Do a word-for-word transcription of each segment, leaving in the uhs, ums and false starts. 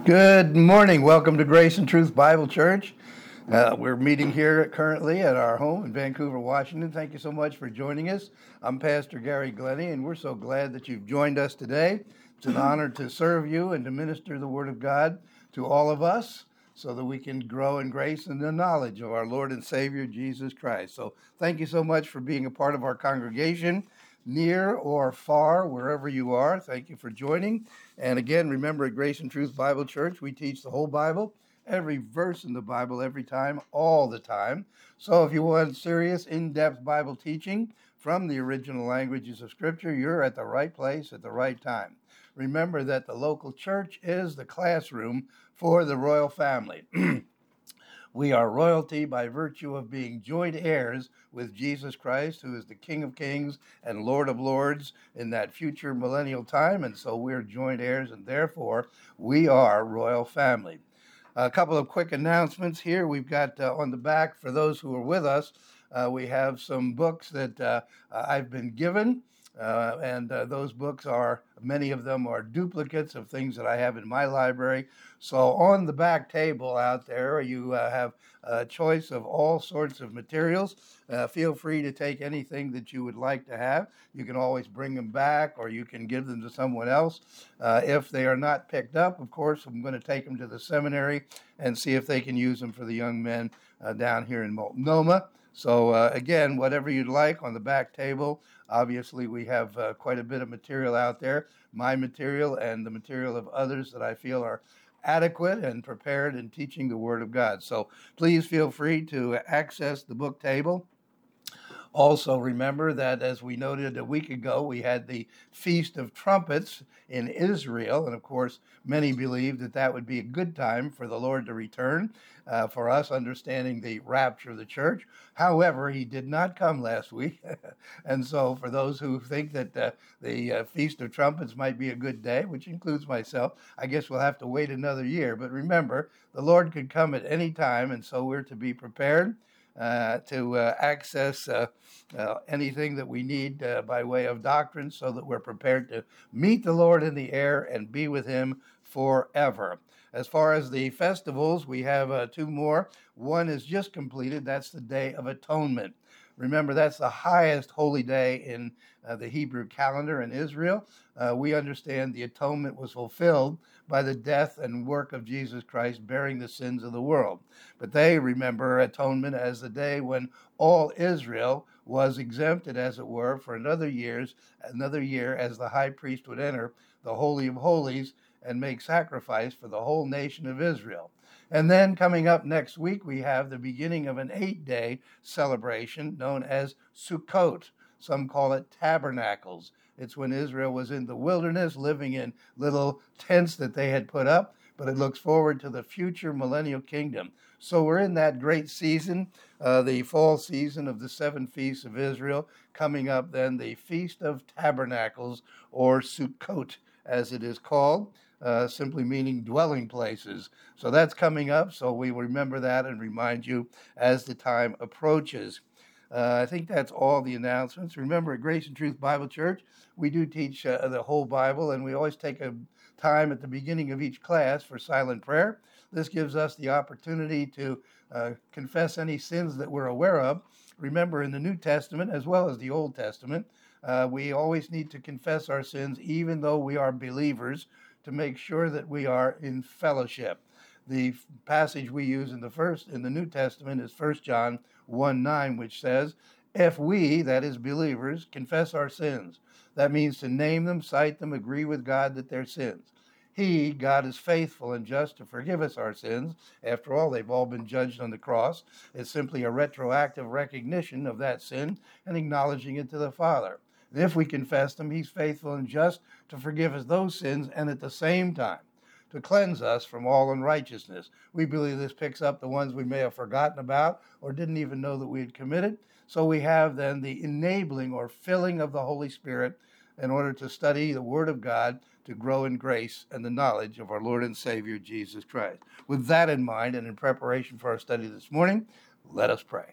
Good morning. Welcome to Grace and Truth Bible Church. Uh, we're meeting here currently at our home in Vancouver, Washington. Thank you so much for joining us. I'm Pastor Gary Glennie, and we're so glad that you've joined us today. It's an honor to serve you and to minister the Word of God to all of us so that we can grow in grace and the knowledge of our Lord and Savior, Jesus Christ. So thank you so much for being a part of our congregation, near or far, wherever you are. Thank you for joining. And again, remember at Grace and Truth Bible Church, we teach the whole Bible, every verse in the Bible, every time, all the time. So if you want serious, in-depth Bible teaching from the original languages of Scripture, you're at the right place at the right time. Remember that the local church is the classroom for the royal family. We are royalty by virtue of being joint heirs with Jesus Christ, who is the King of Kings and Lord of Lords in that future millennial time. And so we're joint heirs, and therefore we are royal family. A couple of quick announcements here. We've got uh, on the back, for those who are with us, uh, we have some books that uh, I've been given. Uh, and uh, those books are, many of them are duplicates of things that I have in my library. So on the back table out there, you uh, have a choice of all sorts of materials. Uh, feel free to take anything that you would like to have. You can always bring them back, or you can give them to someone else. Uh, if they are not picked up, of course, I'm going to take them to the seminary and see if they can use them for the young men uh, down here in Multnomah. So uh, again, whatever you'd like on the back table. Obviously, we have uh, quite a bit of material out there, my material and the material of others that I feel are adequate and prepared in teaching the Word of God. So please feel free to access the book table. Also, remember that, as we noted a week ago, we had the Feast of Trumpets in Israel. And of course, many believe that that would be a good time for the Lord to return, uh, for us understanding the rapture of the church. However, he did not come last week. And so for those who think that uh, the uh, Feast of Trumpets might be a good day, which includes myself, I guess we'll have to wait another year. But remember, the Lord could come at any time, and so we're to be prepared Uh, to uh, access uh, uh, anything that we need uh, by way of doctrine, so that we're prepared to meet the Lord in the air and be with him forever. As far as the festivals, we have uh, two more. One is just completed. That's the Day of Atonement. Remember, that's the highest holy day in uh, the Hebrew calendar in Israel. Uh, we understand the atonement was fulfilled by the death and work of Jesus Christ, bearing the sins of the world. But they remember atonement as the day when all Israel was exempted, as it were, for another years, another year, as the high priest would enter the Holy of Holies and make sacrifice for the whole nation of Israel. And then coming up next week, we have the beginning of an eight-day celebration known as Sukkot. Some call it tabernacles. It's when Israel was in the wilderness, living in little tents that they had put up, but it looks forward to the future millennial kingdom. So we're in that great season, uh, the fall season of the seven feasts of Israel. Coming up then, the Feast of Tabernacles, or Sukkot, as it is called. Uh, simply meaning dwelling places. So that's coming up, so we remember that and remind you as the time approaches. Uh, I think that's all the announcements. Remember, at Grace and Truth Bible Church, we do teach uh, the whole Bible, and we always take a time at the beginning of each class for silent prayer. This gives us the opportunity to uh, confess any sins that we're aware of. Remember, in the New Testament, as well as the Old Testament, uh, we always need to confess our sins, even though we are believers, to make sure that we are in fellowship. The passage we use in the first in the New Testament is First John one nine, which says, if we, that is believers, confess our sins, that means to name them, cite them, agree with God that they're sins. He, God, is faithful and just to forgive us our sins. After all, they've all been judged on the cross. It's simply a retroactive recognition of that sin and acknowledging it to the Father. And if we confess them, he's faithful and just to forgive us those sins, and at the same time to cleanse us from all unrighteousness. We believe this picks up the ones we may have forgotten about or didn't even know that we had committed. So we have then the enabling or filling of the Holy Spirit in order to study the Word of God, to grow in grace and the knowledge of our Lord and Savior, Jesus Christ. With that in mind, and in preparation for our study this morning, let us pray.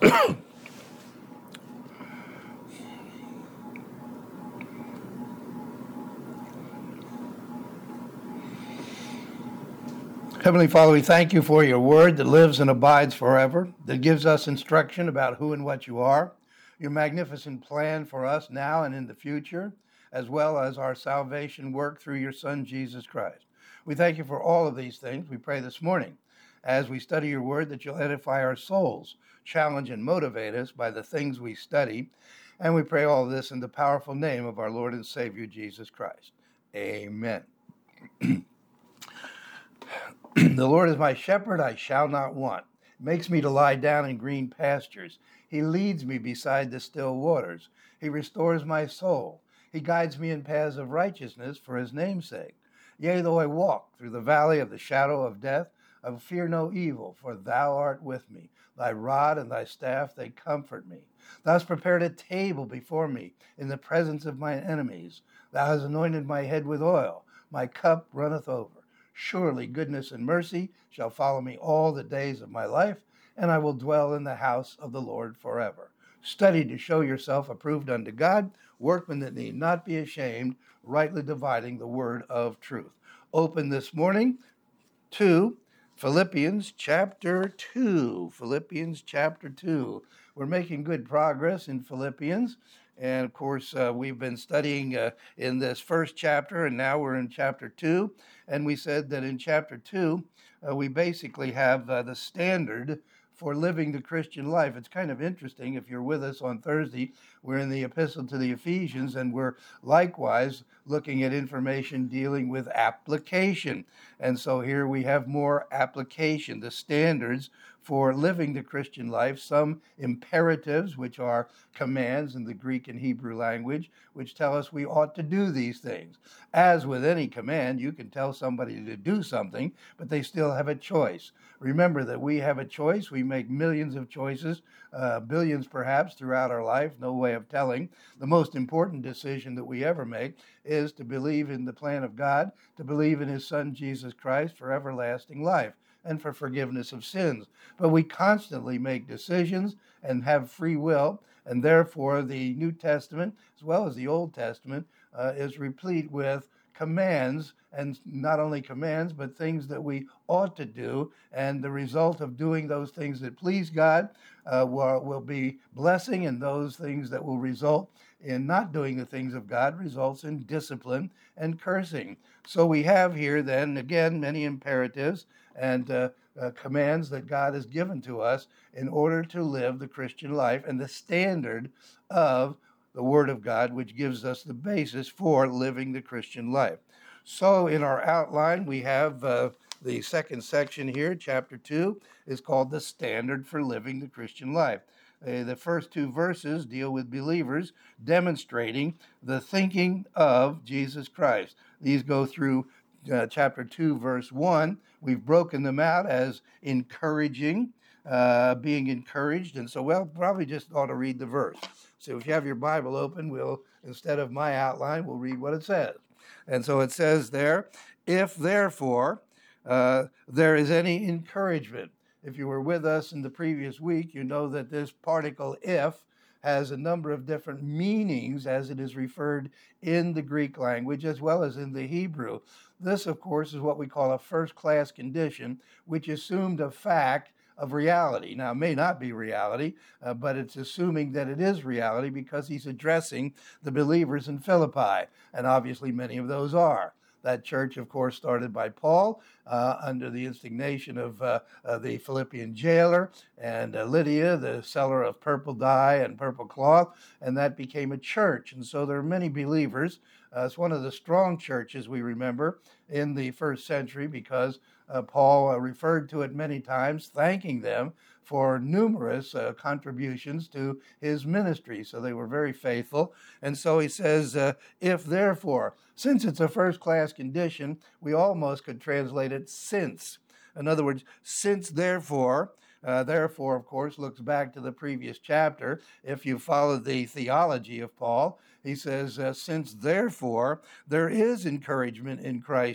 Heavenly Father, we thank you for your word that lives and abides forever, that gives us instruction about who and what you are, your magnificent plan for us now and in the future, as well as our salvation work through your Son, Jesus Christ. We thank you for all of these things. We pray this morning, as we study your word, that you'll edify our souls, challenge and motivate us by the things we study. And we pray all of this in the powerful name of our Lord and Savior, Jesus Christ. Amen. The Lord is my shepherd, I shall not want. He makes me to lie down in green pastures. He leads me beside the still waters. He restores my soul. He guides me in paths of righteousness for his name's sake. Yea, though I walk through the valley of the shadow of death, I will fear no evil, for thou art with me. Thy rod and thy staff, they comfort me. Thou hast prepared a table before me in the presence of mine enemies. Thou hast anointed my head with oil. My cup runneth over. Surely goodness and mercy shall follow me all the days of my life, and I will dwell in the house of the Lord forever. Study to show yourself approved unto God, workmen that need not be ashamed, rightly dividing the word of truth. Open this morning to Philippians chapter two. Philippians chapter two. We're making good progress in Philippians. And of course, uh, we've been studying uh, in this first chapter, and now we're in chapter two. And we said that in chapter two, uh, we basically have uh, the standard for living the Christian life. It's kind of interesting. If you're with us on Thursday, we're in the epistle to the Ephesians, and we're likewise looking at information dealing with application. And so here we have more application, the standards for living the Christian life, some imperatives, which are commands in the Greek and Hebrew language, which tell us we ought to do these things. As with any command, you can tell somebody to do something, but they still have a choice. Remember that we have a choice. We make millions of choices, uh, billions perhaps, throughout our life, no way of telling. The most important decision that we ever make is to believe in the plan of God, to believe in his Son, Jesus Christ, for everlasting life and for forgiveness of sins. But we constantly make decisions and have free will, and therefore the New Testament, as well as the Old Testament, uh, is replete with commands, and not only commands, but things that we ought to do. And the result of doing those things that please God uh, will, will be blessing, and those things that will result in not doing the things of God results in discipline and cursing. So we have here then, again, many imperatives and uh, uh, commands that God has given to us in order to live the Christian life and the standard of the Word of God, which gives us the basis for living the Christian life. So in our outline, we have uh, the second section here, chapter two, is called the standard for living the Christian life. Uh, the first two verses deal with believers demonstrating the thinking of Jesus Christ. These go through uh, chapter two, verse one. We've broken them out as encouraging, uh, being encouraged. And so, well, probably just ought to read the verse. So if you have your Bible open, we'll, instead of my outline, we'll read what it says. And so it says there, if therefore uh, there is any encouragement. If you were with us in the previous week, you know that this particle if has a number of different meanings as it is referred in the Greek language as well as in the Hebrew. This, of course, is what we call a first-class condition, which assumed a fact of reality. Now, it may not be reality, uh, but it's assuming that it is reality because he's addressing the believers in Philippi, and obviously many of those are. That church, of course, started by Paul uh, under the instigation of uh, uh, the Philippian jailer and uh, Lydia, the seller of purple dye and purple cloth, and that became a church. And so there are many believers. Uh, it's one of the strong churches, we remember, in the first century because uh, Paul uh, referred to it many times, thanking them for numerous uh, contributions to his ministry. So they were very faithful. And so he says, uh, if therefore, since it's a first-class condition, we almost could translate it since. In other words, since therefore, uh, therefore, of course, looks back to the previous chapter. If you follow the theology of Paul, he says, uh, since therefore there is encouragement in Christ,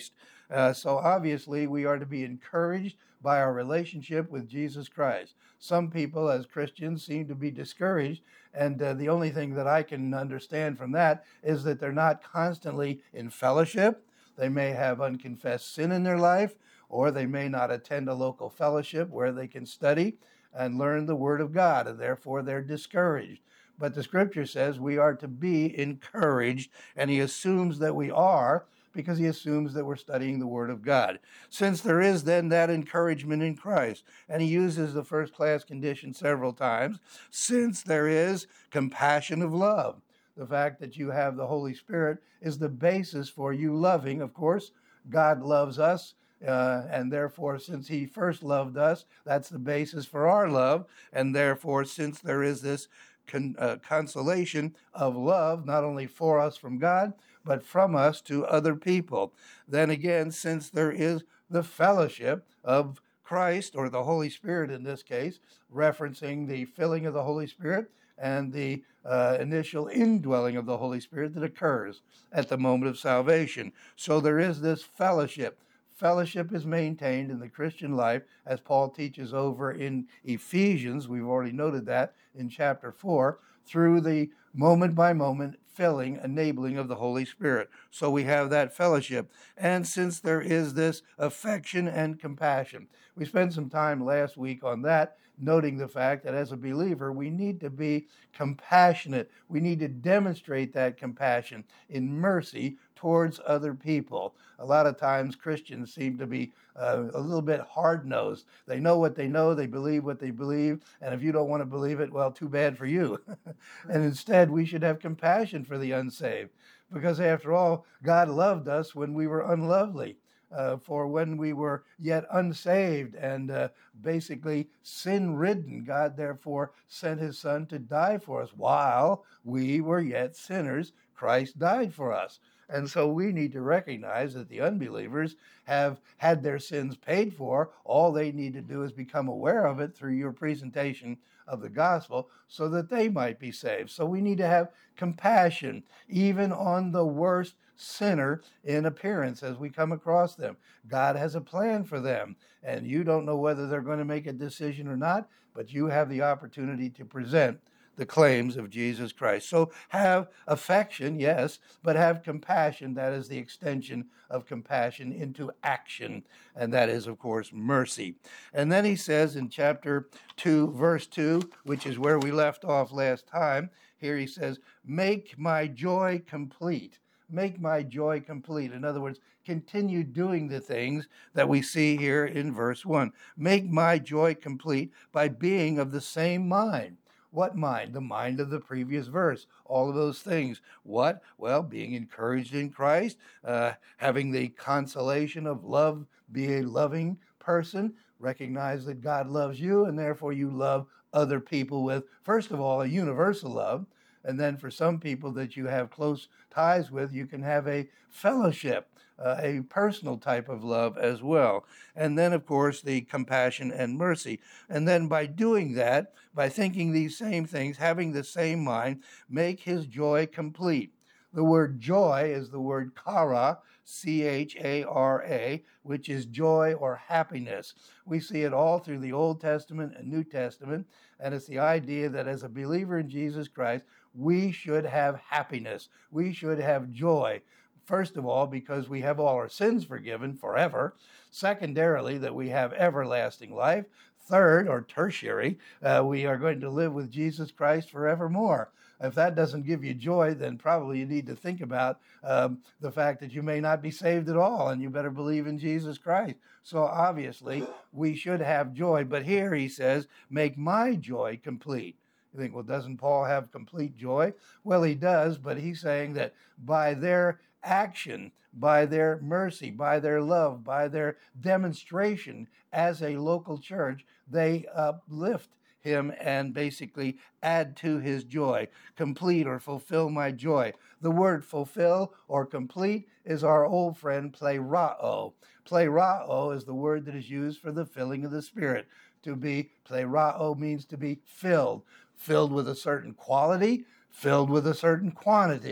Uh, so obviously, we are to be encouraged by our relationship with Jesus Christ. Some people, as Christians, seem to be discouraged, and uh, the only thing that I can understand from that is that they're not constantly in fellowship. They may have unconfessed sin in their life, or they may not attend a local fellowship where they can study and learn the Word of God, and therefore they're discouraged. But the Scripture says we are to be encouraged, and He assumes that we are, because He assumes that we're studying the Word of God. Since there is then that encouragement in Christ, and He uses the first class condition several times, since there is compassion of love. The fact that you have the Holy Spirit is the basis for you loving. Of course, God loves us, uh, and therefore, since He first loved us, that's the basis for our love. And therefore, since there is this con- uh, consolation of love, not only for us from God, but from us to other people, then again, since there is the fellowship of Christ, or the Holy Spirit in this case, referencing the filling of the Holy Spirit and the uh, initial indwelling of the Holy Spirit that occurs at the moment of salvation. So there is this fellowship. Fellowship is maintained in the Christian life, as Paul teaches over in Ephesians. We've already noted that in chapter four, through the moment by moment filling, enabling of the Holy Spirit. So we have that fellowship. And since there is this affection and compassion, we spent some time last week on that, noting the fact that as a believer, we need to be compassionate. We need to demonstrate that compassion in mercy towards other people. A lot of times Christians seem to be uh, a little bit hard-nosed. They know what they know, they believe what they believe, and if you don't want to believe it, well, too bad for you. And instead, we should have compassion for the unsaved, because after all, God loved us when we were unlovely. Uh, for when we were yet unsaved and uh, basically sin-ridden, God therefore sent His Son to die for us. While we were yet sinners, Christ died for us. And so we need to recognize that the unbelievers have had their sins paid for. All they need to do is become aware of it through your presentation of the gospel so that they might be saved. So we need to have compassion even on the worst sinner in appearance as we come across them. God has a plan for them, and you don't know whether they're going to make a decision or not, but you have the opportunity to present the claims of Jesus Christ. So have affection, yes, but have compassion. That is the extension of compassion into action, and that is, of course, mercy. And then he says in chapter two, verse two, which is where we left off last time, here he says, make my joy complete. Make my joy complete. In other words, continue doing the things that we see here in verse one. Make my joy complete by being of the same mind. What mind? The mind of the previous verse. All of those things. What? Well, being encouraged in Christ, uh, having the consolation of love, be a loving person, recognize that God loves you, and therefore you love other people with, first of all, a universal love. And then for some people that you have close ties with, you can have a fellowship, uh, a personal type of love as well. And then, of course, the compassion and mercy. And then by doing that, by thinking these same things, having the same mind, make his joy complete. The word joy is the word chara, C H A R A, which is joy or happiness. We see it all through the Old Testament and New Testament, and it's the idea that as a believer in Jesus Christ, we should have happiness. We should have joy. First of all, because we have all our sins forgiven forever. Secondarily, that we have everlasting life. Third, or tertiary, uh, we are going to live with Jesus Christ forevermore. If that doesn't give you joy, then probably you need to think about um, the fact that you may not be saved at all, and you better believe in Jesus Christ. So obviously, we should have joy. But here he says, make my joy complete. You think, well, doesn't Paul have complete joy? Well, he does, but he's saying that by their action, by their mercy, by their love, by their demonstration as a local church, they uplift him and basically add to his joy. Complete or fulfill my joy. The word fulfill or complete is our old friend plerao. Plerao is the word that is used for the filling of the Spirit. To be, plerao means to be filled. Filled with a certain quality, filled with a certain quantity.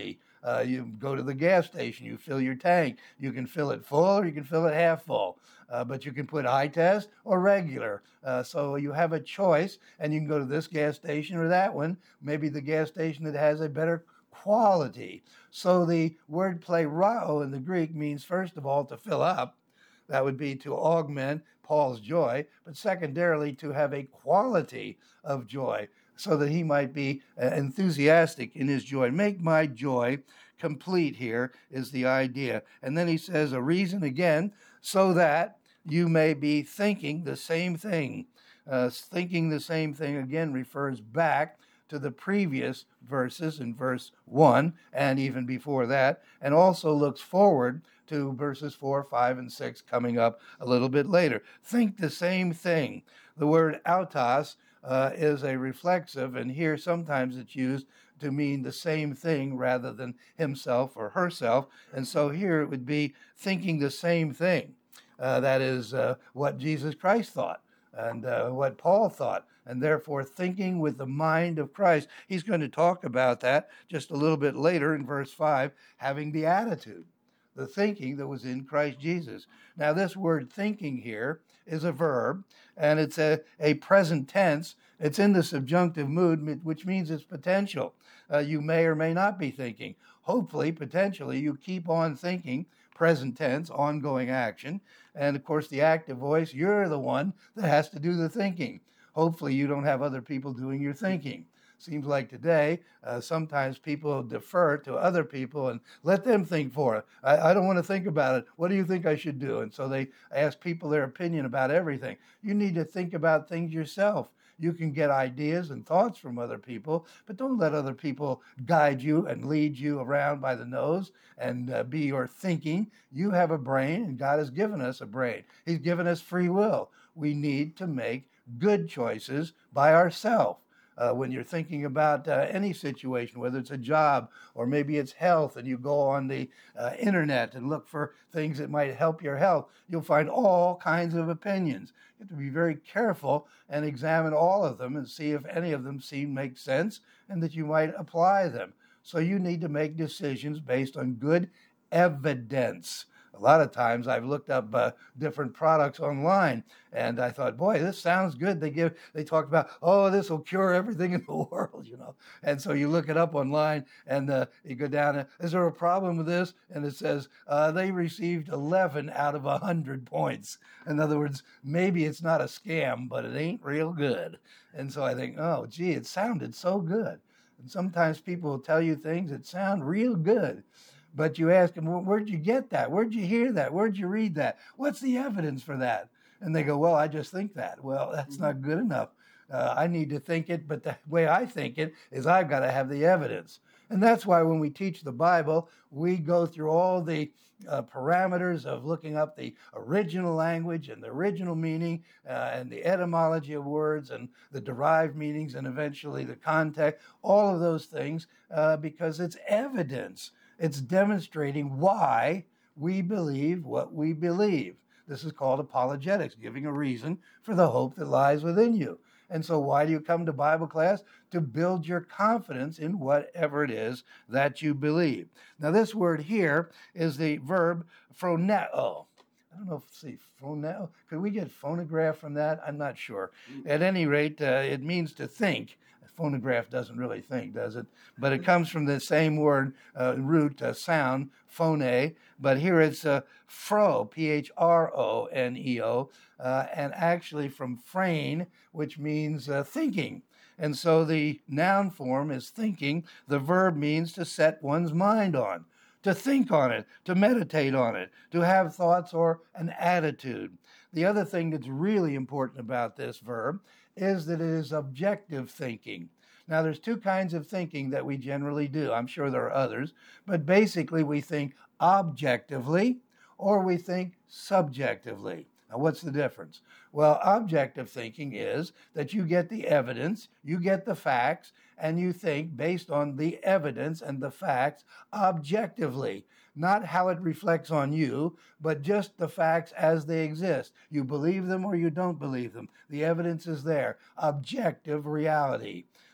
Uh, you go to the gas station, you fill your tank. You can fill it full or you can fill it half full. Uh, but you can put high test or regular. Uh, so you have a choice, and you can go to this gas station or that one, maybe the gas station that has a better quality. So the wordplay rao in the Greek means, first of all, to fill up. That would be to augment Paul's joy, but secondarily to have a quality of joy so that he might be uh, enthusiastic in his joy. Make my joy complete, here is the idea. And then he says a reason again, so that you may be thinking the same thing. Uh, thinking the same thing again refers back to the previous verses in verse one and even before that, and also looks forward to verses four, five, and six coming up a little bit later. Think the same thing. The word autos uh, is a reflexive, and here sometimes it's used to mean the same thing rather than himself or herself. And so here it would be thinking the same thing. Uh, that is uh, what Jesus Christ thought and uh, what Paul thought, and therefore thinking with the mind of Christ. He's going to talk about that just a little bit later in verse five, having the attitude, the thinking that was in Christ Jesus. Now, this word thinking here is a verb, and it's a, a present tense. It's in the subjunctive mood, which means it's potential. Uh, you may or may not be thinking. Hopefully, potentially, you keep on thinking, present tense, ongoing action. And of course, the active voice, you're the one that has to do the thinking. Hopefully, you don't have other people doing your thinking. Seems like today, uh, sometimes people defer to other people and let them think for it. I, I don't want to think about it. What do you think I should do? And so they ask people their opinion about everything. You need to think about things yourself. You can get ideas and thoughts from other people, but don't let other people guide you and lead you around by the nose and uh, be your thinking. You have a brain, and God has given us a brain. He's given us free will. We need to make good choices by ourselves. Uh, when you're thinking about uh, any situation, whether it's a job or maybe it's health, and you go on the uh, internet and look for things that might help your health, you'll find all kinds of opinions. You have to be very careful and examine all of them and see if any of them seem to make sense and that you might apply them. So you need to make decisions based on good evidence. A lot of times I've looked up uh, different products online, and I thought, boy, this sounds good. They give, they talk about, oh, this will cure everything in the world, you know. And so you look it up online, and uh, you go down, and is there a problem with this? And it says uh, they received eleven out of one hundred points. In other words, maybe it's not a scam, but it ain't real good. And so I think, oh, gee, it sounded so good. And sometimes people will tell you things that sound real good. But you ask them, well, where'd you get that? Where'd you hear that? Where'd you read that? What's the evidence for that? And they go, well, I just think that. Well, that's not good enough. Uh, I need to think it, but the way I think it is I've got to have the evidence. And that's why when we teach the Bible, we go through all the uh, parameters of looking up the original language and the original meaning uh, and the etymology of words and the derived meanings and eventually the context, all of those things, uh, because it's evidence. It's demonstrating why we believe what we believe. This is called apologetics, giving a reason for the hope that lies within you. And so why do you come to Bible class? To build your confidence in whatever it is that you believe. Now, this word here is the verb phroneo. I don't know if, see, phoneo, could we get phonograph from that? I'm not sure. At any rate, uh, it means to think. Phonograph doesn't really think, does it? But it comes from the same word, uh, root, uh, sound, phone, but here it's uh, phro, P H R O N E O, uh, and actually from phrein, which means uh, thinking. And so the noun form is thinking. The verb means to set one's mind on, to think on it, to meditate on it, to have thoughts or an attitude. The other thing that's really important about this verb is that it is objective thinking. Now, there's two kinds of thinking that we generally do. I'm sure there are others, but basically we think objectively or we think subjectively. Now, what's the difference? Well, objective thinking is that you get the evidence, you get the facts, and you think based on the evidence and the facts objectively. Not how it reflects on you, but just the facts as they exist. You believe them or you don't believe them. The evidence is there. Objective reality.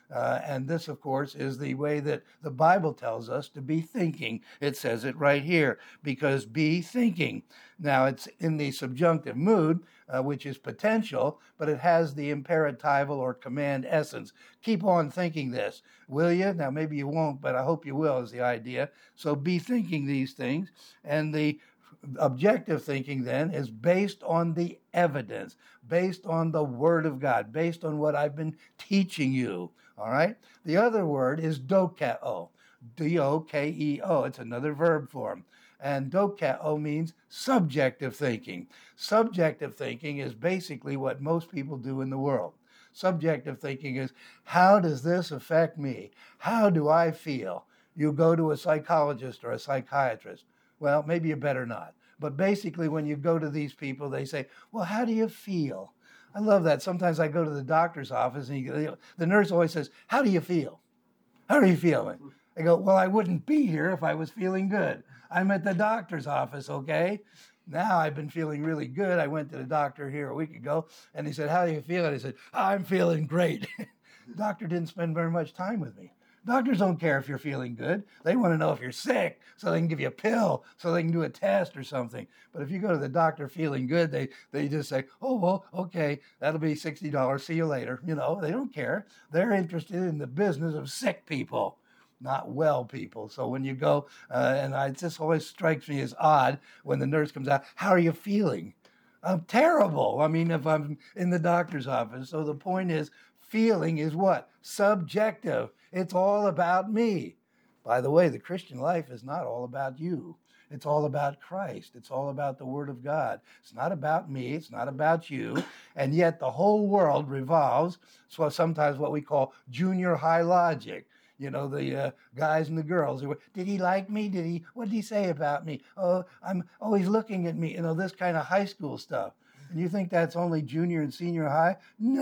Uh, and this, of course, is the way that the Bible tells us to be thinking. It says it right here, because be thinking. Now, it's in the subjunctive mood, uh, which is potential, but it has the imperatival or command essence. Keep on thinking this, will you? Now, maybe you won't, but I hope you will, is the idea. So be thinking these things. And the objective thinking then is based on the evidence, based on the Word of God, based on what I've been teaching you. All right. The other word is dokeo, D O K E O. It's another verb form. And dokeo means subjective thinking. Subjective thinking is basically what most people do in the world. Subjective thinking is, how does this affect me? How do I feel? You go to a psychologist or a psychiatrist. Well, maybe you better not. But basically, when you go to these people, they say, well, how do you feel? I love that. Sometimes I go to the doctor's office and he, the nurse always says, how do you feel? How are you feeling? I go, well, I wouldn't be here if I was feeling good. I'm at the doctor's office, okay? Now I've been feeling really good. I went to the doctor here a week ago and he said, how do you feel? And I said, I'm feeling great. The doctor didn't spend very much time with me. Doctors don't care if you're feeling good. They want to know if you're sick so they can give you a pill, so they can do a test or something. But if you go to the doctor feeling good, they, they just say, oh, well, okay, that'll be sixty dollars. See you later. You know, they don't care. They're interested in the business of sick people, not well people. So when you go, uh, and I, it just always strikes me as odd when the nurse comes out, how are you feeling? I'm terrible. I mean, if I'm in the doctor's office. So the point is, feeling is what? Subjective. It's all about me. By the way, the Christian life is not all about you. It's all about Christ. It's all about the Word of God. It's not about me. It's not about you. And yet the whole world revolves, so sometimes what we call junior high logic. You know, the uh, guys and the girls who were, did he like me? Did he, what did he say about me? Oh, I'm always looking at me. You know, this kind of high school stuff. And you think that's only junior and senior high?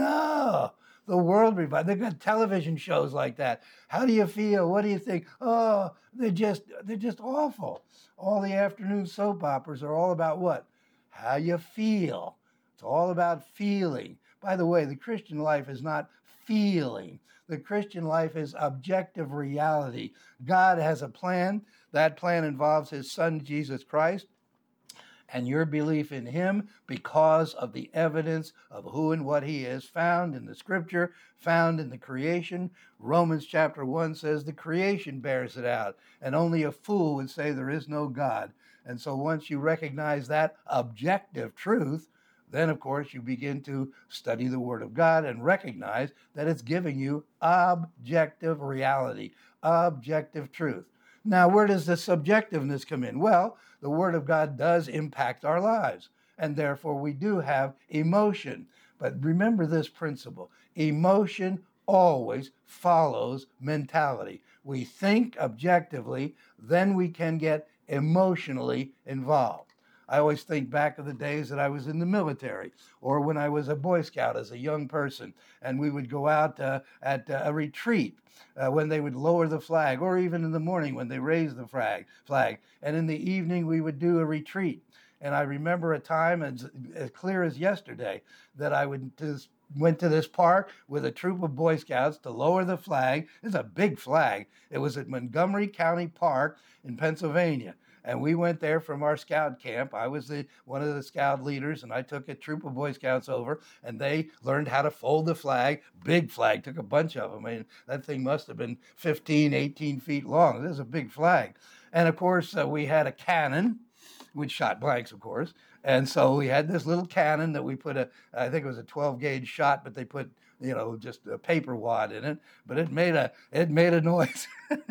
No. The world revival. They've got television shows like that. How do you feel? What do you think? Oh, they're just they're just awful. All the afternoon soap operas are all about what? How you feel. It's all about feeling. By the way, the Christian life is not feeling. The Christian life is objective reality. God has a plan. That plan involves his son, Jesus Christ, and your belief in him because of the evidence of who and what he is found in the scripture, found in the creation. Romans chapter one says the creation bears it out, and only a fool would say there is no God. And so once you recognize that objective truth, then of course you begin to study the Word of God and recognize that it's giving you objective reality, objective truth. Now, where does the subjectiveness come in? Well, the Word of God does impact our lives, and therefore we do have emotion. But remember this principle. Emotion always follows mentality. We think objectively, then we can get emotionally involved. I always think back of the days that I was in the military or when I was a Boy Scout as a young person, and we would go out uh, at uh, a retreat uh, when they would lower the flag, or even in the morning when they raised the flag, flag. And in the evening, we would do a retreat. And I remember a time as, as clear as yesterday that I would just went to this park with a troop of Boy Scouts to lower the flag. It's a big flag. It was at Montgomery County Park in Pennsylvania. And we went there from our scout camp. I was the one of the scout leaders, and I took a troop of Boy Scouts over, and they learned how to fold the flag. Big flag, took a bunch of them. I mean, that thing must have been fifteen, eighteen feet long. This is a big flag. And of course, uh, we had a cannon, which shot blanks, of course. And so we had this little cannon that we put a, I think it was a twelve gauge shot, but they put, you know, just a paper wad in it, but it made a, it made a noise.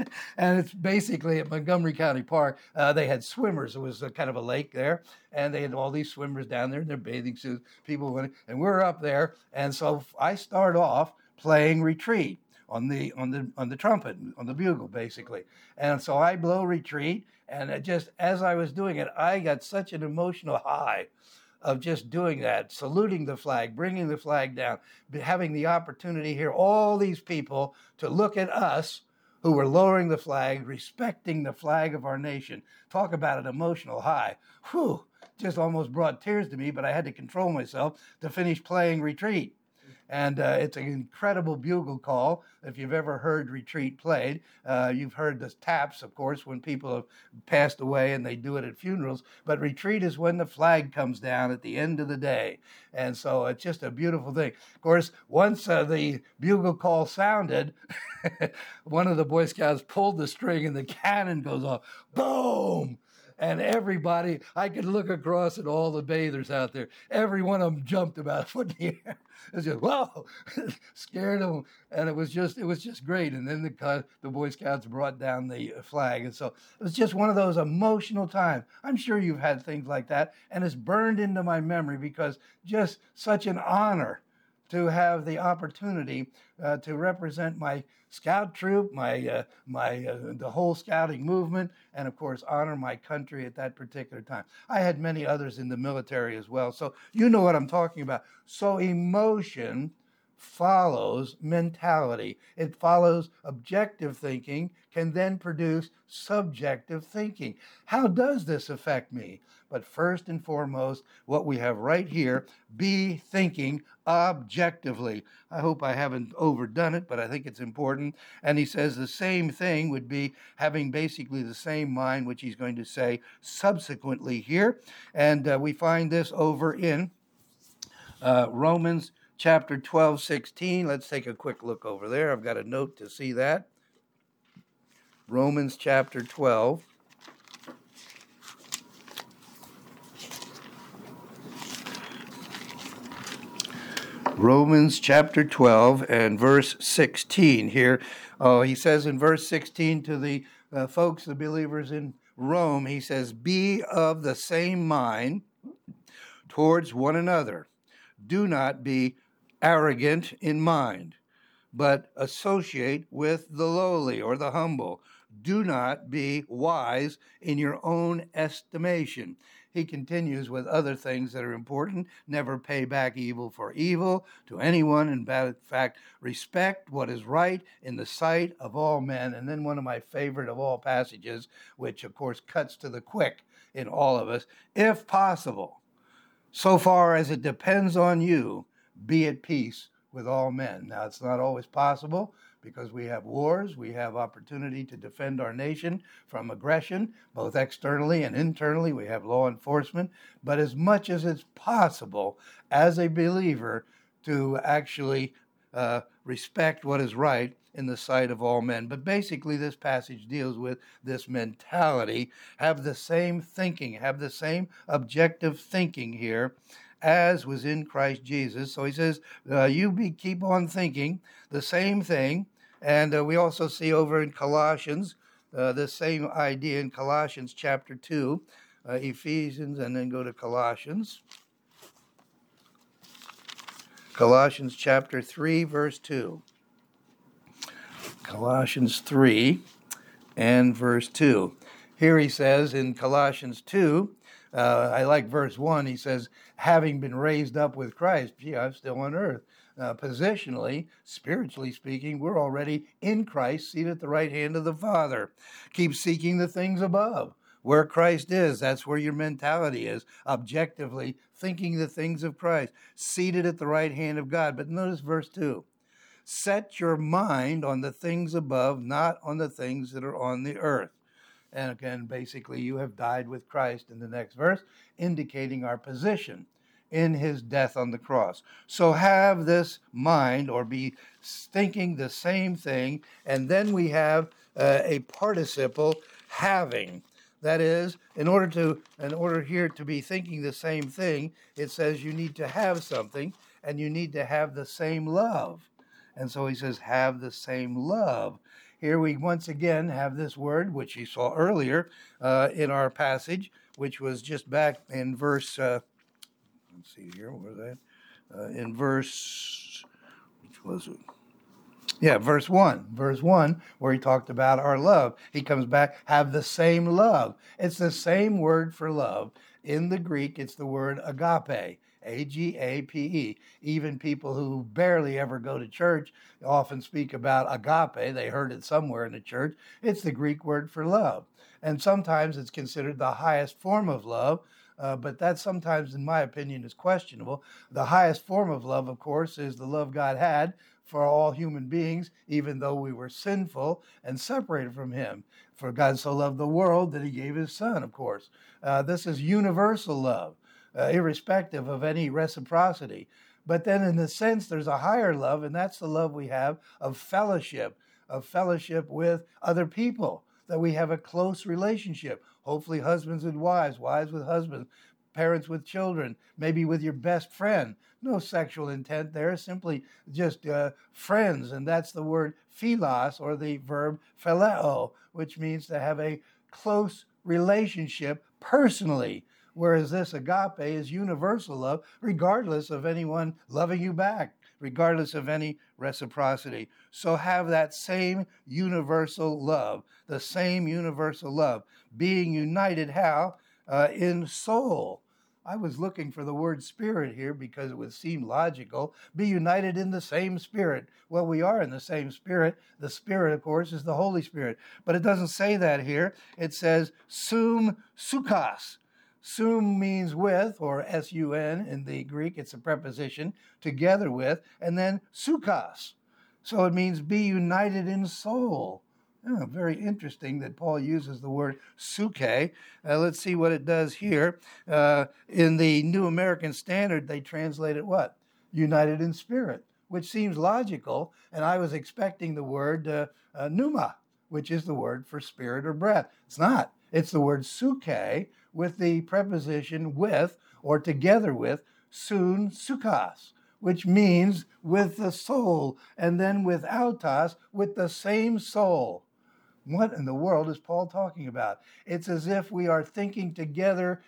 And it's basically at Montgomery County Park, uh, they had swimmers. It was a kind of a lake there, and they had all these swimmers down there in their bathing suits. People went, and we're up there. And so I start off playing retreat on the on the on the trumpet, on the bugle, basically. And so I blow retreat, and it just as I was doing it, I got such an emotional high of just doing that, saluting the flag, bringing the flag down, having the opportunity here, all these people to look at us who were lowering the flag, respecting the flag of our nation. Talk about an emotional high. Whew, just almost brought tears to me, but I had to control myself to finish playing retreat. And uh, it's an incredible bugle call. If you've ever heard retreat played, uh, you've heard the taps, of course, when people have passed away and they do it at funerals. But retreat is when the flag comes down at the end of the day. And so it's just a beautiful thing. Of course, once uh, the bugle call sounded, one of the Boy Scouts pulled the string and the cannon goes off. Boom! And everybody, I could look across at all the bathers out there. Every one of them jumped about a foot in the air. It was just, whoa, scared them. And it was just, it was just great. And then the, the Boy Scouts brought down the flag. And so it was just one of those emotional times. I'm sure you've had things like that. And it's burned into my memory because just such an honor to have the opportunity uh, to represent my scout troop, my uh, my uh, the whole scouting movement, and of course honor my country at that particular time. I had many others in the military as well, so you know what I'm talking about. So emotion follows mentality. It follows objective thinking, can then produce subjective thinking. How does this affect me? But first and foremost, what we have right here, be thinking objectively. I hope I haven't overdone it, but I think it's important. And he says the same thing would be having basically the same mind, which he's going to say subsequently here. And uh, we find this over in uh, Romans chapter twelve, sixteen. Let's take a quick look over there. I've got a note to see that. Romans chapter twelve. Romans chapter twelve and verse sixteen here. Oh, he says in verse sixteen to the uh, folks, the believers in Rome, he says, be of the same mind towards one another. Do not be arrogant in mind, but associate with the lowly or the humble. Do not be wise in your own estimation. He continues with other things that are important. Never pay back evil for evil to anyone. In fact, respect what is right in the sight of all men. And then one of my favorite of all passages, which of course cuts to the quick in all of us, if possible, so far as it depends on you, be at peace with all men. Now, it's not always possible because we have wars. We have opportunity to defend our nation from aggression, both externally and internally. We have law enforcement. But as much as it's possible as a believer to actually uh, respect what is right in the sight of all men. But basically, this passage deals with this mentality. Have the same thinking, have the same objective thinking here as was in Christ Jesus. So he says, uh, you be keep on thinking the same thing. And uh, we also see over in Colossians, uh, the same idea in Colossians chapter two, uh, Ephesians, and then go to Colossians. Colossians chapter three, verse two. Colossians three and verse two. Here he says in Colossians two, uh, I like verse one, he says, having been raised up with Christ. Gee, I'm still on earth. Uh, positionally, spiritually speaking, we're already in Christ, seated at the right hand of the Father. Keep seeking the things above, where Christ is. That's where your mentality is, objectively thinking the things of Christ, seated at the right hand of God. But notice verse two. Set your mind on the things above, not on the things that are on the earth. And again, basically, you have died with Christ in the next verse, indicating our position in his death on the cross. So have this mind, or be thinking the same thing. And then we have uh, a participle, having. That is, in order to, in order here to be thinking the same thing, it says you need to have something, and you need to have the same love. And so he says, have the same love. Here we once again have this word, which you saw earlier uh, in our passage, which was just back in verse, uh, let's see here, where was that? Uh, in verse, which was it? Yeah, verse one. Verse one, where he talked about our love. He comes back, have the same love. It's the same word for love. In the Greek, it's the word agape. A G A P E. Even people who barely ever go to church often speak about agape. They heard it somewhere in the church. It's the Greek word for love. And sometimes it's considered the highest form of love. Uh, but that sometimes, in my opinion, is questionable. The highest form of love, of course, is the love God had for all human beings, even though we were sinful and separated from him. For God so loved the world that he gave his son, of course. Uh, this is universal love, uh, irrespective of any reciprocity. But then in a sense, there's a higher love, and that's the love we have of fellowship, of fellowship with other people, that we have a close relationship. Hopefully husbands and wives, wives with husbands, parents with children, maybe with your best friend. No sexual intent there, simply just uh, friends. And that's the word philos, or the verb phileo, which means to have a close relationship personally. Whereas this agape is universal love, regardless of anyone loving you back, regardless of any reciprocity. So have that same universal love, the same universal love, being united how? Uh, in soul. I was looking for the word spirit here because it would seem logical. Be united in the same spirit. Well, we are in the same spirit. The Spirit, of course, is the Holy Spirit. But it doesn't say that here. It says sum sukos. Sum means with, or S U N in the Greek. It's a preposition, together with, and then sukos. So it means be united in soul. Oh, very interesting that Paul uses the word suke. Uh, let's see what it does here. Uh, in the New American Standard, they translate it what? United in spirit, which seems logical. And I was expecting the word uh, uh, pneuma, which is the word for spirit or breath. It's not. It's the word suke with the preposition with, or together with, sun sukos, which means with the soul, and then with autos, with the same soul. What in the world is Paul talking about? It's as if we are thinking together.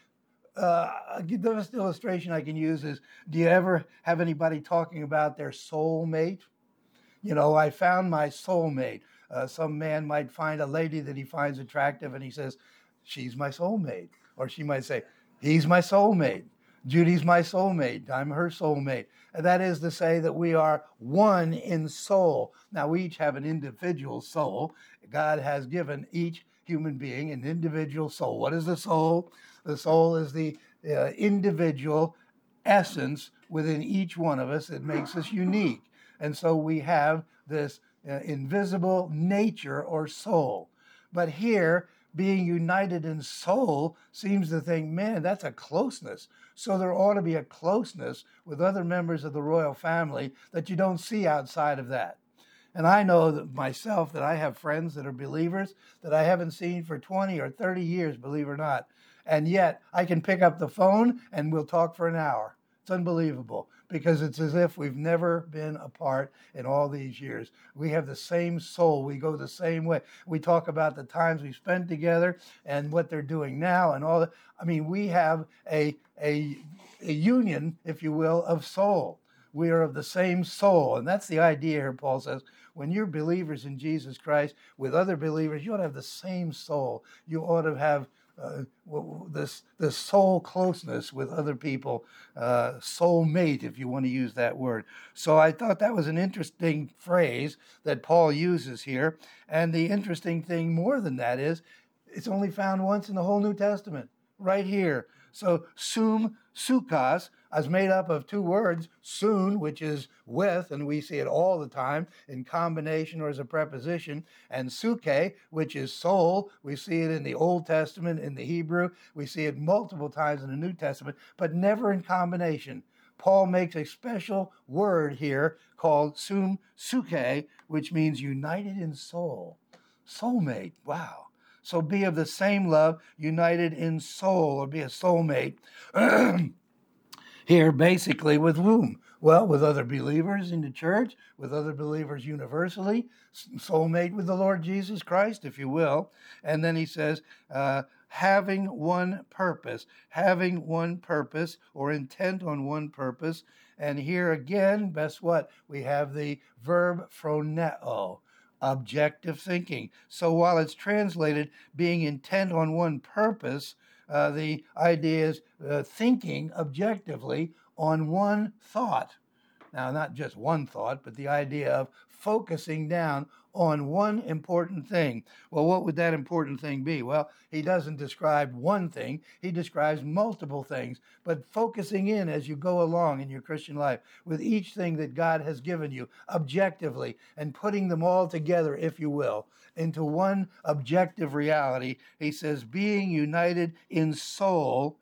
Uh, the best illustration I can use is, do you ever have anybody talking about their soulmate? You know, I found my soulmate. Uh, some man might find a lady that he finds attractive, and he says, she's my soulmate. Or she might say, he's my soulmate. Judy's my soulmate. I'm her soulmate. And that is to say that we are one in soul. Now, we each have an individual soul. God has given each human being an individual soul. What is the soul? The soul is the uh, individual essence within each one of us that makes us unique. And so we have this uh, invisible nature or soul. But here, being united in soul seems to think, man, that's a closeness. So there ought to be a closeness with other members of the royal family that you don't see outside of that. And I know that myself that I have friends that are believers that I haven't seen for twenty or thirty years, believe it or not. And yet I can pick up the phone and we'll talk for an hour. It's unbelievable, because it's as if we've never been apart in all these years. We have the same soul. We go the same way. We talk about the times we spent together and what they're doing now and all that. I mean, we have a, a, a union, if you will, of soul. We are of the same soul. And that's the idea here, Paul says. When you're believers in Jesus Christ with other believers, you ought to have the same soul. You ought to have Uh, this this soul closeness with other people, uh, soul mate, if you want to use that word. So I thought that was an interesting phrase that Paul uses here. And the interesting thing more than that is, it's only found once in the whole New Testament, right here. So sum sukos is made up of two words, soon, which is with, and we see it all the time in combination or as a preposition, and suke, which is soul. We see it in the Old Testament, in the Hebrew. We see it multiple times in the New Testament, but never in combination. Paul makes a special word here called sum suke, which means united in soul. Soulmate, wow. So be of the same love, united in soul, or be a soulmate. Here, basically, with whom? Well, with other believers in the church, with other believers universally, soulmate with the Lord Jesus Christ, if you will. And then he says, uh, having one purpose, having one purpose, or intent on one purpose. And here again, guess what? We have the verb phroneo, objective thinking. So while it's translated being intent on one purpose, uh, the idea is uh, thinking objectively on one thought. Now, not just one thought, but the idea of focusing down on one important thing. Well, what would that important thing be? Well, he doesn't describe one thing, he describes multiple things, but focusing in as you go along in your Christian life with each thing that God has given you objectively and putting them all together, if you will, into one objective reality. He says, being united in soul,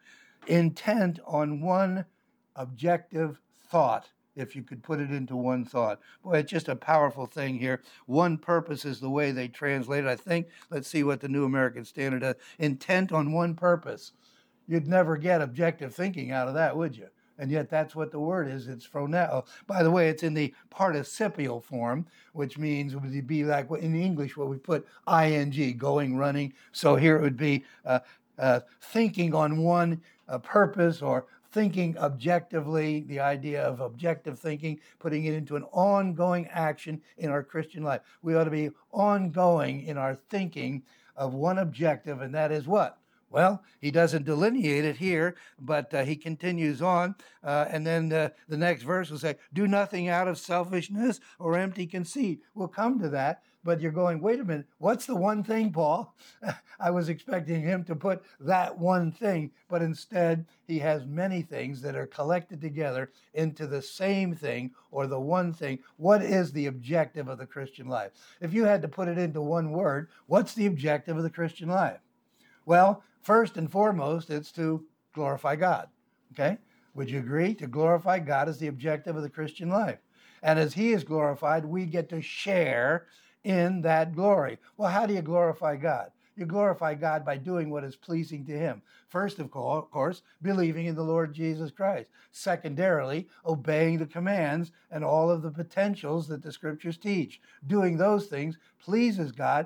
intent on one objective thought, if you could put it into one thought. Boy, it's just a powerful thing here. One purpose is the way they translate it, I think. Let's see what the New American Standard does. Intent on one purpose. You'd never get objective thinking out of that, would you? And yet that's what the word is. It's phroneo. By the way, it's in the participial form, which means it would be like in English where we put ing, going, running. So here it would be uh, uh, thinking on one uh, purpose, or thinking objectively, the idea of objective thinking, putting it into an ongoing action in our Christian life. We ought to be ongoing in our thinking of one objective, and that is what? Well, he doesn't delineate it here, but uh, he continues on. Uh, and then uh, the next verse will say, do nothing out of selfishness or empty conceit. We'll come to that. But you're going, wait a minute, what's the one thing, Paul? I was expecting him to put that one thing, but instead he has many things that are collected together into the same thing, or the one thing. What is the objective of the Christian life? If you had to put it into one word, what's the objective of the Christian life? Well, first and foremost, it's to glorify God, okay? Would you agree? To glorify God is the objective of the Christian life. And as he is glorified, we get to share in that glory. Well, how do you glorify God? You glorify God by doing what is pleasing to him. First, of course, believing in the Lord Jesus Christ. Secondarily, obeying the commands and all of the potentials that the scriptures teach. Doing those things pleases God.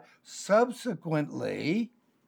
Subsequently,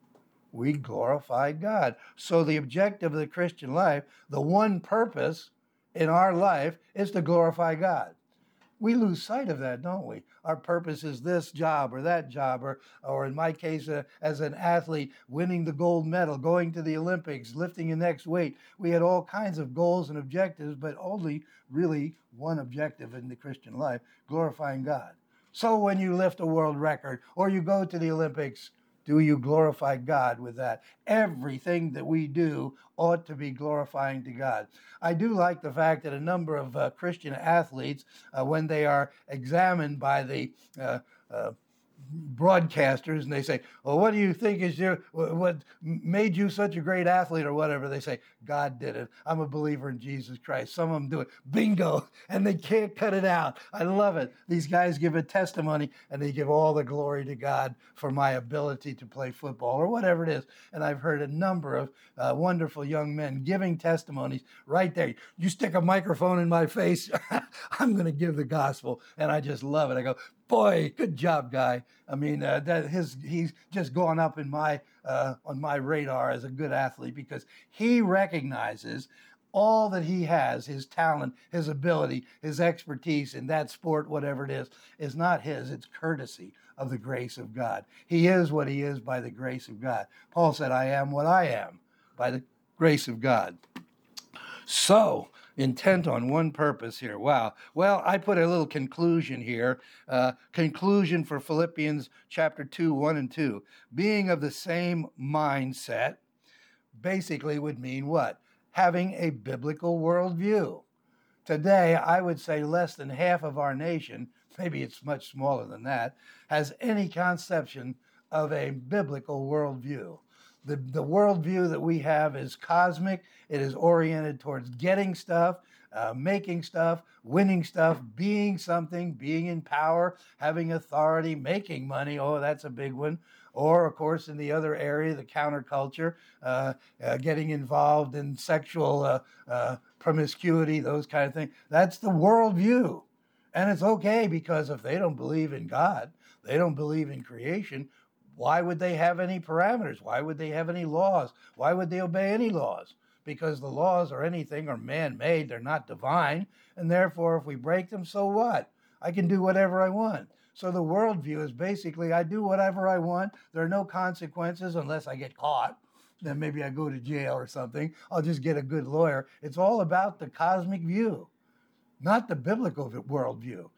we glorify God. So the objective of the Christian life, the one purpose in our life, is to glorify God. We lose sight of that, don't we? Our purpose is this job or that job, or, or in my case, uh, as an athlete, winning the gold medal, going to the Olympics, lifting the next weight. We had all kinds of goals and objectives, but only really one objective in the Christian life, glorifying God. So when you lift a world record or you go to the Olympics, do you glorify God with that? Everything that we do ought to be glorifying to God. I do like the fact that a number of uh, Christian athletes, uh, when they are examined by the uh, uh, broadcasters, and they say, well, what do you think is your, what made you such a great athlete or whatever? They say, God did it. I'm a believer in Jesus Christ. Some of them do it. Bingo. And they can't cut it out. I love it. These guys give a testimony and they give all the glory to God for my ability to play football or whatever it is. And I've heard a number of uh, wonderful young men giving testimonies right there. You stick a microphone in my face, I'm going to give the gospel. And I just love it. I go, boy, good job, guy. I mean, uh, that his he's just gone up in my uh, on my radar as a good athlete because he recognizes all that he has, his talent, his ability, his expertise in that sport, whatever it is, is not his. It's courtesy of the grace of God. He is what he is by the grace of God. Paul said, I am what I am by the grace of God. So, intent on one purpose here. Wow. Well, I put a little conclusion here. Uh, conclusion for Philippians chapter two, one and two. Being of the same mindset basically would mean what? Having a biblical worldview. Today, I would say less than half of our nation, maybe it's much smaller than that, has any conception of a biblical worldview. The, the worldview that we have is cosmic. It is oriented towards getting stuff, uh, making stuff, winning stuff, being something, being in power, having authority, making money. Oh, that's a big one. Or, of course, in the other area, the counterculture, uh, uh, getting involved in sexual uh, uh, promiscuity, those kind of things. That's the worldview. And it's okay because if they don't believe in God, they don't believe in creation, why would they have any parameters? Why would they have any laws? Why would they obey any laws? Because the laws or anything are man-made. They're not divine. And therefore, if we break them, so what? I can do whatever I want. So the worldview is basically, I do whatever I want. There are no consequences unless I get caught. Then maybe I go to jail or something. I'll just get a good lawyer. It's all about the cosmic view, not the biblical worldview.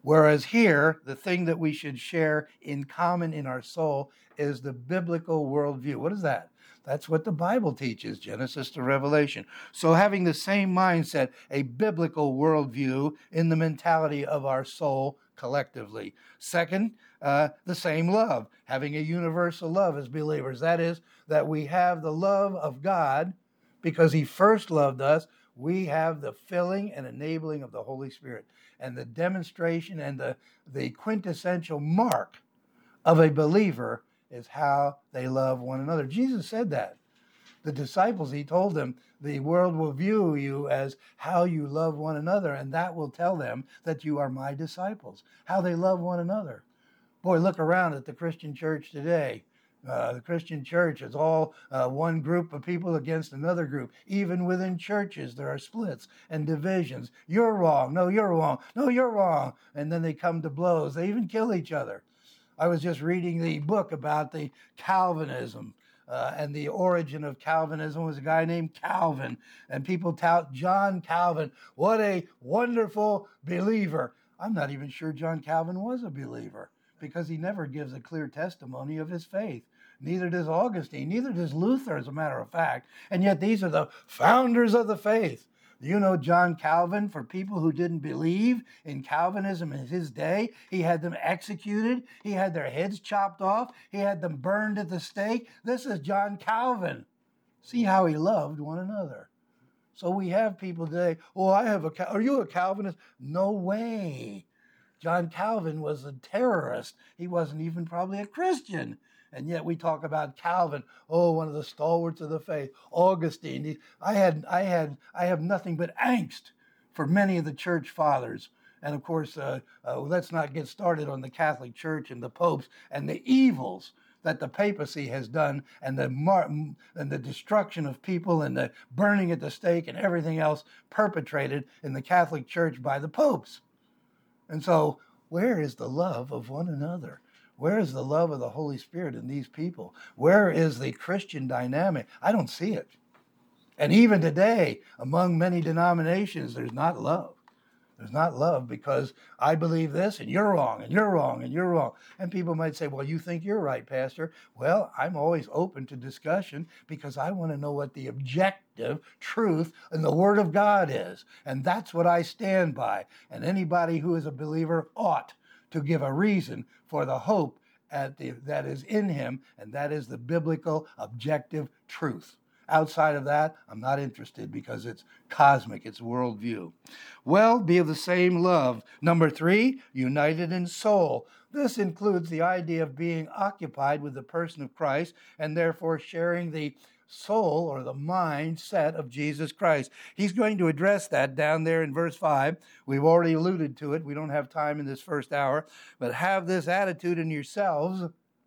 Whereas here, the thing that we should share in common in our soul is the biblical worldview. What is that? That's what the Bible teaches, Genesis to Revelation. So having the same mindset, a biblical worldview in the mentality of our soul collectively. Second, uh, the same love, having a universal love as believers. That is, that we have the love of God because he first loved us. We have the filling and enabling of the Holy Spirit. And the demonstration and the, the quintessential mark of a believer is how they love one another. Jesus said that. The disciples, he told them, the world will view you as how you love one another, and that will tell them that you are my disciples, how they love one another. Boy, look around at the Christian church today. Uh, the Christian church is all uh, one group of people against another group. Even within churches, there are splits and divisions. You're wrong. No, you're wrong. No, you're wrong. And then they come to blows. They even kill each other. I was just reading the book about the Calvinism. Uh, and the origin of Calvinism was a guy named Calvin. And people tout John Calvin. What a wonderful believer. I'm not even sure John Calvin was a believer, because he never gives a clear testimony of his faith. Neither does Augustine, neither does Luther, as a matter of fact. And yet these are the founders of the faith. You know John Calvin, for people who didn't believe in Calvinism in his day, he had them executed, he had their heads chopped off, he had them burned at the stake. This is John Calvin. See how he loved one another. So we have people today, oh, I have a, are you a Calvinist? No way. John Calvin was a terrorist. He wasn't even probably a Christian. And yet we talk about Calvin, oh, one of the stalwarts of the faith. Augustine. I had, I had, I have nothing but angst for many of the church fathers. And of course, uh, uh, let's not get started on the Catholic Church and the popes and the evils that the papacy has done, and the mar- and the destruction of people and the burning at the stake and everything else perpetrated in the Catholic Church by the popes. And so, where is the love of one another? Where is the love of the Holy Spirit in these people? Where is the Christian dynamic? I don't see it. And even today, among many denominations, there's not love. There's not love because I believe this and you're wrong and you're wrong and you're wrong. And people might say, well, you think you're right, Pastor. Well, I'm always open to discussion because I want to know what the objective truth in the Word of God is. And that's what I stand by. And anybody who is a believer ought to give a reason for the hope at the, that is in him, and that is the biblical objective truth. Outside of that, I'm not interested because it's cosmic, it's worldview. Well, be of the same love. Number three, united in soul. This includes the idea of being occupied with the person of Christ and therefore sharing the soul or the mindset of Jesus Christ. He's going to address that down there in verse five. We've already alluded to it. We don't have time in this first hour, but have this attitude in yourselves,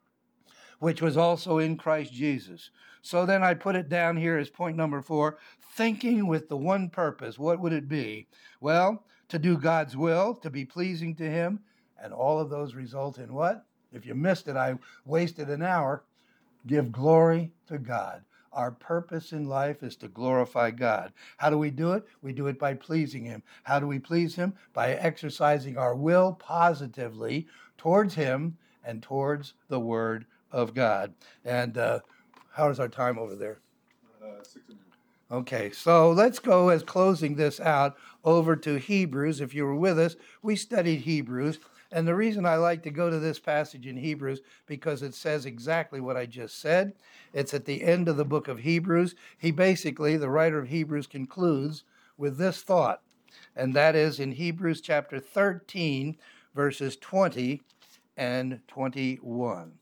which was also in Christ Jesus. So then I put it down here as point number four, thinking with the one purpose. What would it be? Well, to do God's will, to be pleasing to him, and all of those result in what? If you missed it, I wasted an hour. Give glory to God. Our purpose in life is to glorify God. How do we do it? We do it by pleasing him. How do we please him? By exercising our will positively towards him and towards the word of God. And uh, how is our time over there? Uh, six and Okay, so let's go as closing this out over to Hebrews. If you were with us, we studied Hebrews. And the reason I like to go to this passage in Hebrews, because it says exactly what I just said. It's at the end of the book of Hebrews. He basically, the writer of Hebrews, concludes with this thought, and that is in Hebrews chapter thirteen, verses twenty and twenty-one.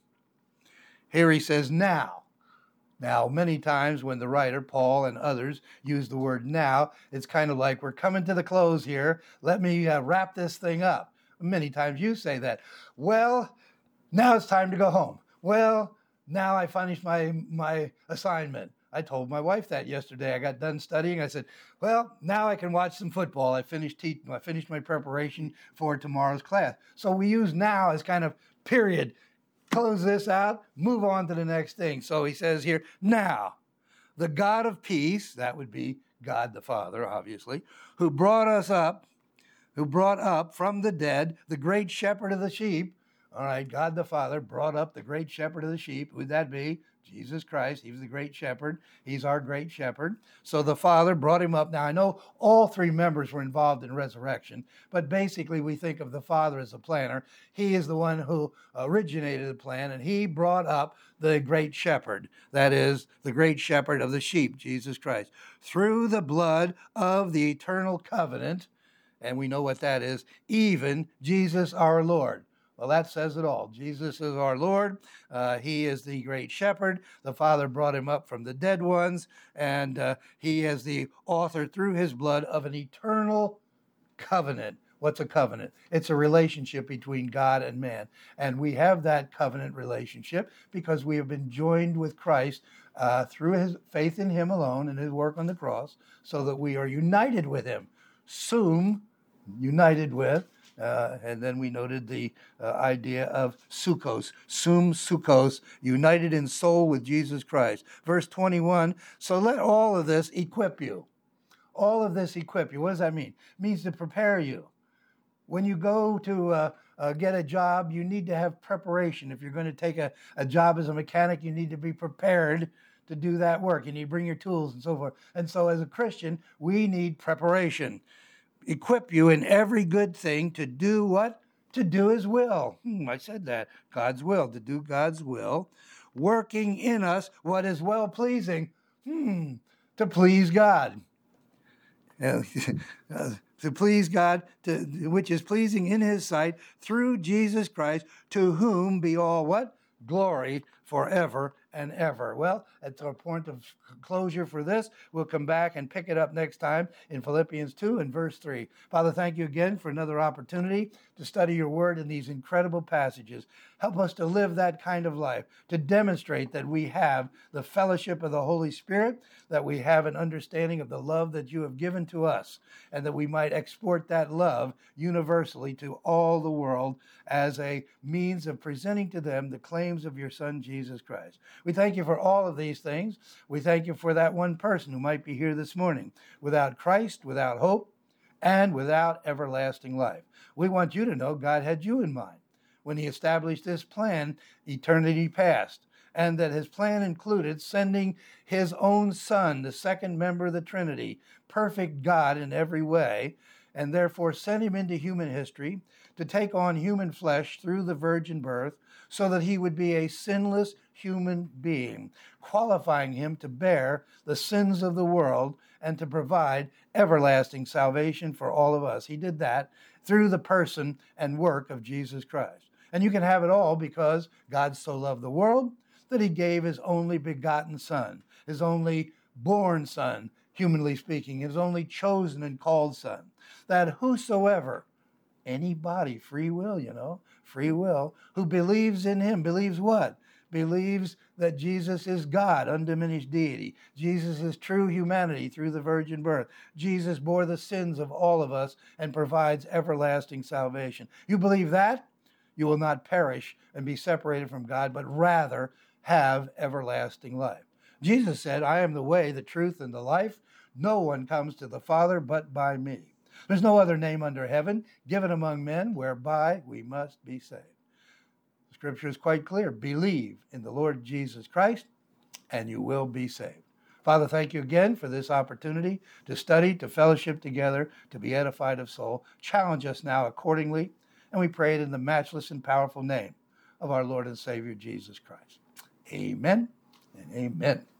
Here he says, now. Now, many times when the writer, Paul and others, use the word now, it's kind of like, we're coming to the close here. Let me uh, wrap this thing up. Many times you say that. Well, now it's time to go home. Well, now I finished my, my assignment. I told my wife that yesterday. I got done studying. I said, well, now I can watch some football. I finished, te- I finished my preparation for tomorrow's class. So we use now as kind of period. Close this out, move on to the next thing. So he says here, now, the God of peace, that would be God the Father, obviously, who brought us up, who brought up from the dead the great shepherd of the sheep. All right, God the Father brought up the great shepherd of the sheep. Who'd that be? Jesus Christ. He was the great shepherd. He's our great shepherd. So the Father brought him up. Now, I know all three members were involved in resurrection, but basically we think of the Father as the planner. He is the one who originated the plan, and he brought up the great shepherd. That is, the great shepherd of the sheep, Jesus Christ, through the blood of the eternal covenant. And we know what that is, even Jesus our Lord. Well, that says it all. Jesus is our Lord. Uh, he is the great shepherd. The Father brought him up from the dead ones, and uh, he is the author through his blood of an eternal covenant. What's a covenant? It's a relationship between God and man. And we have that covenant relationship because we have been joined with Christ uh, through his faith in him alone and his work on the cross, so that we are united with him. Sum, united with. Uh, and then we noted the uh, idea of sukos, sum sukos, united in soul with Jesus Christ. Verse twenty-one, so let all of this equip you. All of this equip you. What does that mean? It means to prepare you. When you go to uh, uh, get a job, you need to have preparation. If you're going to take a, a job as a mechanic, you need to be prepared to do that work. You need to bring your tools and so forth. And so as a Christian, we need preparation. Equip you in every good thing to do what? To do his will. Hmm, I said that. God's will, to do God's will. Working in us what is well-pleasing. Hmm, to please God. Uh, to please God, to, which is pleasing in his sight, through Jesus Christ, to whom be all what? Glory forever and ever. Well, at our point of closure for this, we'll come back and pick it up next time in Philippians two and verse three. Father, thank you again for another opportunity to study your word in these incredible passages. Help us to live that kind of life, to demonstrate that we have the fellowship of the Holy Spirit, that we have an understanding of the love that you have given to us, and that we might export that love universally to all the world as a means of presenting to them the claims of your Son, Jesus Christ. We thank you for all of these things. We thank you for that one person who might be here this morning without Christ, without hope, and without everlasting life. We want you to know God had you in mind when he established this plan eternity past, and that his plan included sending his own Son, the second member of the Trinity, perfect God in every way, and therefore sent him into human history to take on human flesh through the virgin birth so that he would be a sinless human being, qualifying him to bear the sins of the world and to provide everlasting salvation for all of us. He did that through the person and work of Jesus Christ. And you can have it all because God so loved the world that he gave his only begotten Son, his only born Son, humanly speaking, his only chosen and called Son, that whosoever, anybody, free will, you know, free will, who believes in him, believes what? Believes that Jesus is God, undiminished deity. Jesus is true humanity through the virgin birth. Jesus bore the sins of all of us and provides everlasting salvation. You believe that? You will not perish and be separated from God, but rather have everlasting life. Jesus said, I am the way, the truth, and the life. No one comes to the Father but by me. There's no other name under heaven given among men whereby we must be saved. The scripture is quite clear. Believe in the Lord Jesus Christ and you will be saved. Father, thank you again for this opportunity to study, to fellowship together, to be edified of soul. Challenge us now accordingly, and we pray it in the matchless and powerful name of our Lord and Savior Jesus Christ. Amen and amen.